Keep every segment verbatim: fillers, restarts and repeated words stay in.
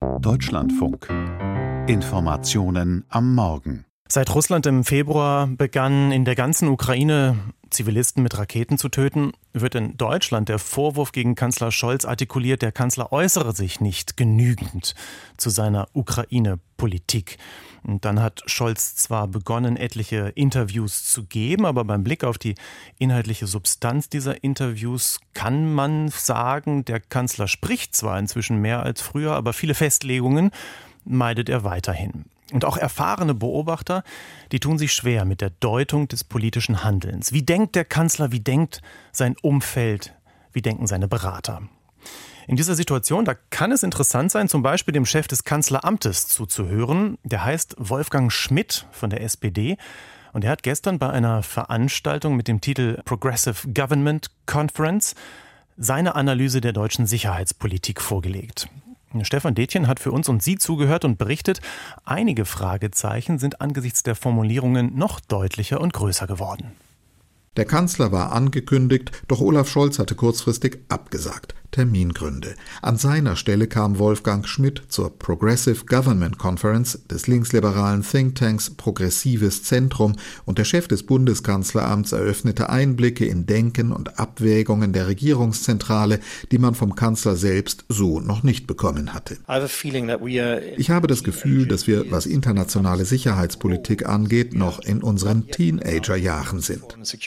Deutschlandfunk. Informationen am Morgen. Seit Russland im Februar begann, in der ganzen Ukraine Zivilisten mit Raketen zu töten, wird in Deutschland der Vorwurf gegen Kanzler Scholz artikuliert, der Kanzler äußere sich nicht genügend zu seiner Ukraine-Politik. Und dann hat Scholz zwar begonnen, etliche Interviews zu geben, aber beim Blick auf die inhaltliche Substanz dieser Interviews kann man sagen, der Kanzler spricht zwar inzwischen mehr als früher, aber viele Festlegungen meidet er weiterhin. Und auch erfahrene Beobachter, die tun sich schwer mit der Deutung des politischen Handelns. Wie denkt der Kanzler, wie denkt sein Umfeld, wie denken seine Berater? In dieser Situation, da kann es interessant sein, zum Beispiel dem Chef des Kanzleramtes zuzuhören. Der heißt Wolfgang Schmidt von der S P D. Und er hat gestern bei einer Veranstaltung mit dem Titel Progressive Government Conference seine Analyse der deutschen Sicherheitspolitik vorgelegt. Stefan Detjen hat für uns und Sie zugehört und berichtet, einige Fragezeichen sind angesichts der Formulierungen noch deutlicher und größer geworden. Der Kanzler war angekündigt, doch Olaf Scholz hatte kurzfristig abgesagt. Termingründe. An seiner Stelle kam Wolfgang Schmidt zur Progressive Government Conference des linksliberalen Thinktanks Progressives Zentrum und der Chef des Bundeskanzleramts eröffnete Einblicke in Denken und Abwägungen der Regierungszentrale, die man vom Kanzler selbst so noch nicht bekommen hatte. Ich habe das Gefühl, dass wir, was internationale Sicherheitspolitik angeht, noch in unseren Teenagerjahren sind.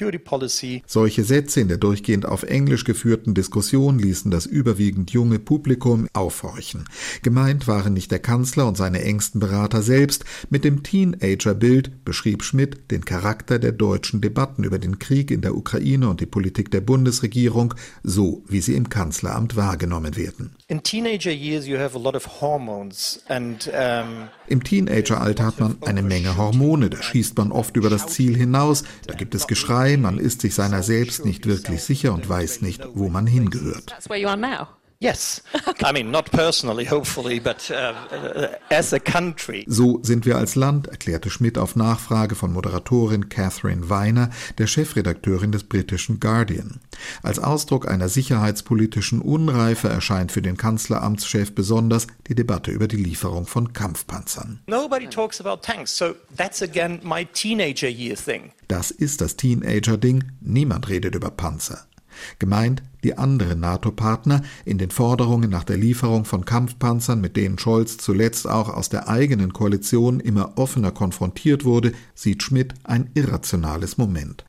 Solche Sätze in der durchgehend auf Englisch geführten Diskussion ließen das überwiegend junge Publikum aufhorchen. Gemeint waren nicht der Kanzler und seine engsten Berater selbst. Mit dem Teenager-Bild beschrieb Schmidt den Charakter der deutschen Debatten über den Krieg in der Ukraine und die Politik der Bundesregierung, so wie sie im Kanzleramt wahrgenommen werden. In teenager years you have a lot of hormones and um Im Teenageralter hat man eine Menge Hormone, da schießt man oft über das Ziel hinaus, da gibt es Geschrei, man ist sich seiner selbst nicht wirklich sicher und weiß nicht, wo man hingehört. Yes, I mean not personally, hopefully, but uh, as a country. So sind wir als Land, erklärte Schmidt auf Nachfrage von Moderatorin Catherine Weiner, der Chefredakteurin des britischen Guardian. Als Ausdruck einer sicherheitspolitischen Unreife erscheint für den Kanzleramtschef besonders die Debatte über die Lieferung von Kampfpanzern. Nobody talks about tanks, so that's again my teenager year thing. Das ist das Teenager-Ding, niemand redet über Panzer. Gemeint die anderen NATO-Partner in den Forderungen nach der Lieferung von Kampfpanzern, mit denen Scholz zuletzt auch aus der eigenen Koalition immer offener konfrontiert wurde, sieht Schmidt ein irrationales Moment.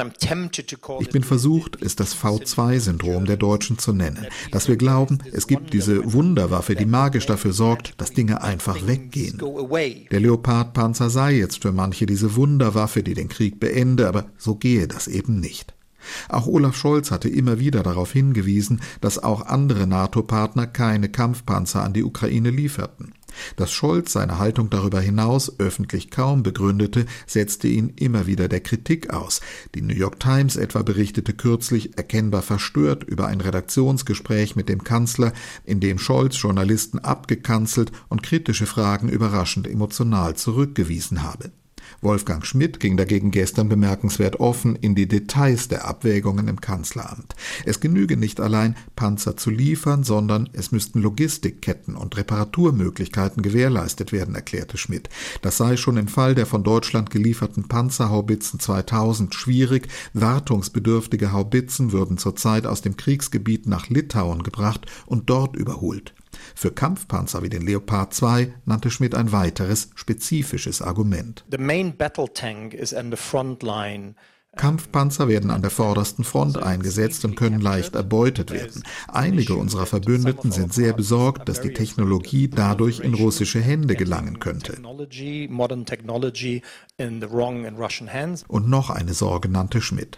Ich bin versucht, es das V zwei Syndrom der Deutschen zu nennen, dass wir glauben, es gibt diese Wunderwaffe, die magisch dafür sorgt, dass Dinge einfach weggehen. Der Leopard-Panzer sei jetzt für manche diese Wunderwaffe, die den Krieg beende, aber so gehe das eben nicht. Auch Olaf Scholz hatte immer wieder darauf hingewiesen, dass auch andere NATO-Partner keine Kampfpanzer an die Ukraine lieferten. Dass Scholz seine Haltung darüber hinaus öffentlich kaum begründete, setzte ihn immer wieder der Kritik aus. Die New York Times etwa berichtete kürzlich erkennbar verstört über ein Redaktionsgespräch mit dem Kanzler, in dem Scholz Journalisten abgekanzelt und kritische Fragen überraschend emotional zurückgewiesen habe. Wolfgang Schmidt ging dagegen gestern bemerkenswert offen in die Details der Abwägungen im Kanzleramt. Es genüge nicht allein, Panzer zu liefern, sondern es müssten Logistikketten und Reparaturmöglichkeiten gewährleistet werden, erklärte Schmidt. Das sei schon im Fall der von Deutschland gelieferten Panzerhaubitzen zweitausend schwierig. Wartungsbedürftige Haubitzen würden zurzeit aus dem Kriegsgebiet nach Litauen gebracht und dort überholt. Für Kampfpanzer wie den Leopard zwei nannte Schmidt ein weiteres spezifisches Argument. The main battle tank is on the front line. Kampfpanzer werden an der vordersten Front eingesetzt und können leicht erbeutet werden. Einige unserer Verbündeten sind sehr besorgt, dass die Technologie dadurch in russische Hände gelangen könnte. Und noch eine Sorge nannte Schmidt.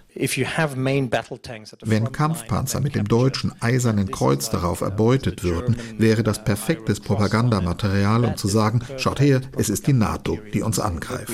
Wenn Kampfpanzer mit dem deutschen Eisernen Kreuz darauf erbeutet würden, wäre das perfektes Propagandamaterial, um zu sagen, schaut her, es ist die NATO, die uns angreift.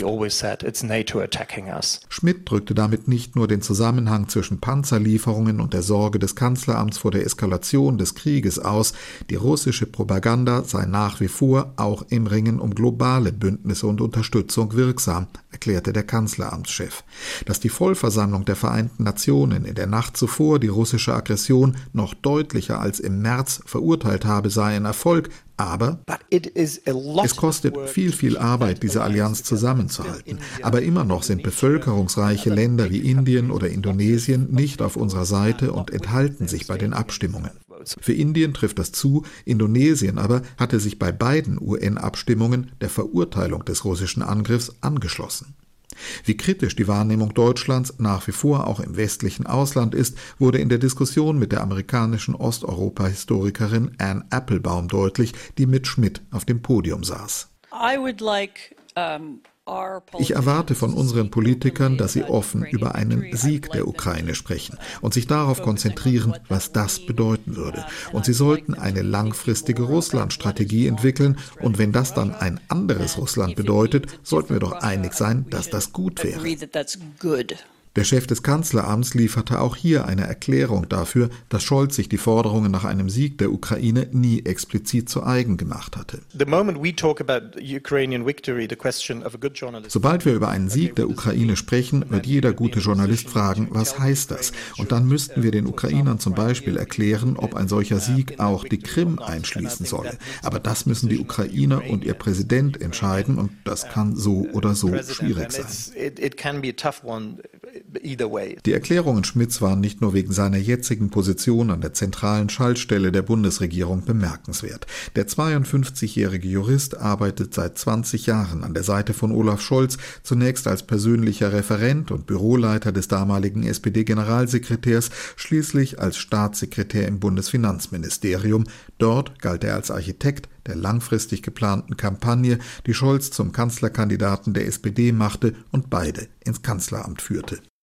Schmidt drückte damit nicht nur den Zusammenhang zwischen Panzerlieferungen und der Sorge des Kanzleramts vor der Eskalation des Krieges aus. Die russische Propaganda sei nach wie vor auch im Ringen um globale Bündnisse und Unterstützung wirksam, erklärte der Kanzleramtschef. Dass die Vollversammlung der Vereinten Nationen in der Nacht zuvor die russische Aggression noch deutlicher als im März verurteilt habe, sei ein Erfolg, Aber es kostet viel, viel Arbeit, diese Allianz zusammenzuhalten. Aber immer noch sind bevölkerungsreiche Länder wie Indien oder Indonesien nicht auf unserer Seite und enthalten sich bei den Abstimmungen. Für Indien trifft das zu, Indonesien aber hatte sich bei beiden U N-Abstimmungen der Verurteilung des russischen Angriffs angeschlossen. Wie kritisch die Wahrnehmung Deutschlands nach wie vor auch im westlichen Ausland ist, wurde in der Diskussion mit der amerikanischen Osteuropa-Historikerin Anne Applebaum deutlich, die mit Schmidt auf dem Podium saß. I would like, um Ich erwarte von unseren Politikern, dass sie offen über einen Sieg der Ukraine sprechen und sich darauf konzentrieren, was das bedeuten würde. Und sie sollten eine langfristige Russland-Strategie entwickeln. Und wenn das dann ein anderes Russland bedeutet, sollten wir doch einig sein, dass das gut wäre. Der Chef des Kanzleramts lieferte auch hier eine Erklärung dafür, dass Scholz sich die Forderungen nach einem Sieg der Ukraine nie explizit zu eigen gemacht hatte. Sobald wir über einen Sieg der Ukraine sprechen, wird jeder gute Journalist fragen, was heißt das? Und dann müssten wir den Ukrainern zum Beispiel erklären, ob ein solcher Sieg auch die Krim einschließen solle. Aber das müssen die Ukrainer und ihr Präsident entscheiden und das kann so oder so schwierig sein. Die Erklärungen Schmidts waren nicht nur wegen seiner jetzigen Position an der zentralen Schaltstelle der Bundesregierung bemerkenswert. Der zweiundfünfzigjährige Jurist arbeitet seit zwanzig Jahren an der Seite von Olaf Scholz, zunächst als persönlicher Referent und Büroleiter des damaligen S P D-Generalsekretärs, schließlich als Staatssekretär im Bundesfinanzministerium. Dort galt er als Architekt der langfristig geplanten Kampagne, die Scholz zum Kanzlerkandidaten der S P D machte und beide ins Kanzleramt führte.